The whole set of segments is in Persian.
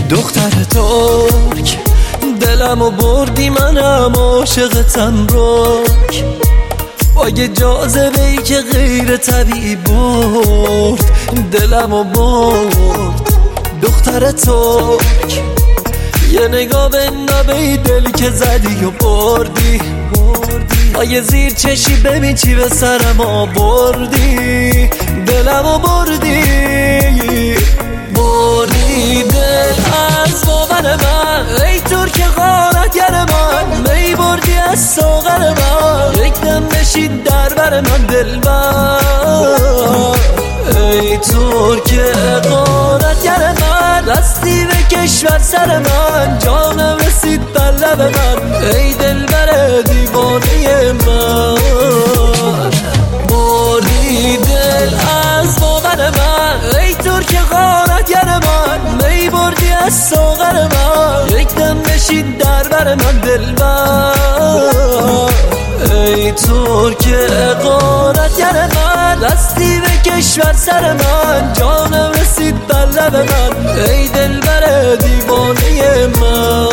دختر ترک دلمو بردی، منم عاشقتم رک، با یه جاذبه‌ای که غیر طبیعی برد دلمو برد. دختر ترک یه نگاه به نبی دل که زدی و بردی، با یه زیر چشی ببین چی به سرم آوردی، دلمو بردی دل از باور من، ای ترک غارتگر من، می بردی از ساغر من، یک دم نشید در بر من دلبر. ای ترک غارتگر من، دستی به کشور سر من، جانم رسید بر لب من، ای دلبر دیوانه من. بردی دل از باور من، ای ترک غارتگر من، می بردی از ساغر من، یک دم نشید در بر من دلبر. ای ترک غارتگر من، دستی به کشور سر من، جانم رسید بر لب من، ای دلبر دیوانه من.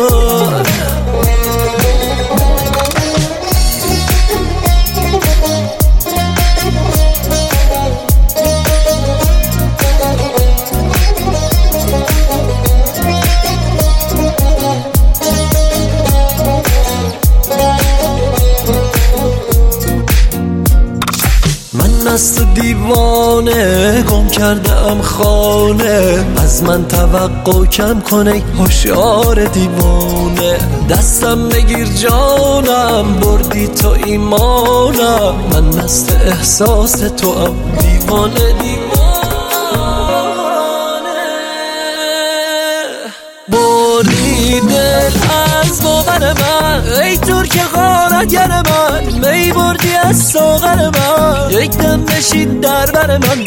از تو دیوانه گم کردم خانه، از من توقع کم کنه هوشیار دیوانه. دستم بگیر جانم، بردی تو ایمانم، من مست احساس تو ام دیوانه بردی دل از باور من، ای ترک غارتگر من، می بردی از ساغر من، یک دم نشید در بر من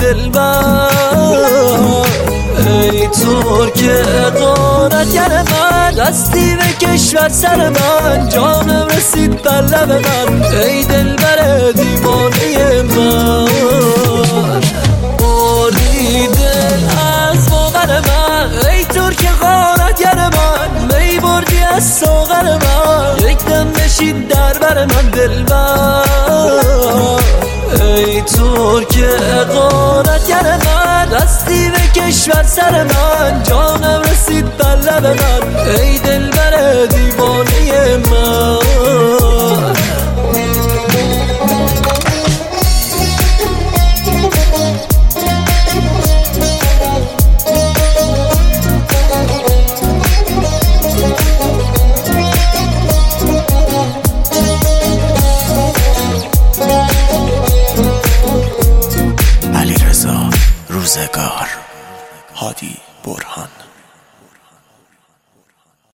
دلبر. ای ترک غارتگر من، دستی به کشور سر من، جانم رسید بر لب من، ای دلبر دیوانه من. بردی دل از باور من، ای ترک غارتگر من، می بردی از ساغر من، یک دم نشید در بر من دلبر. ای ترک غارتگر من، دستی به کشور سر من، جانم رسید بر لب من، ای دلبر دیوانه من. روزگار، هادی برهان.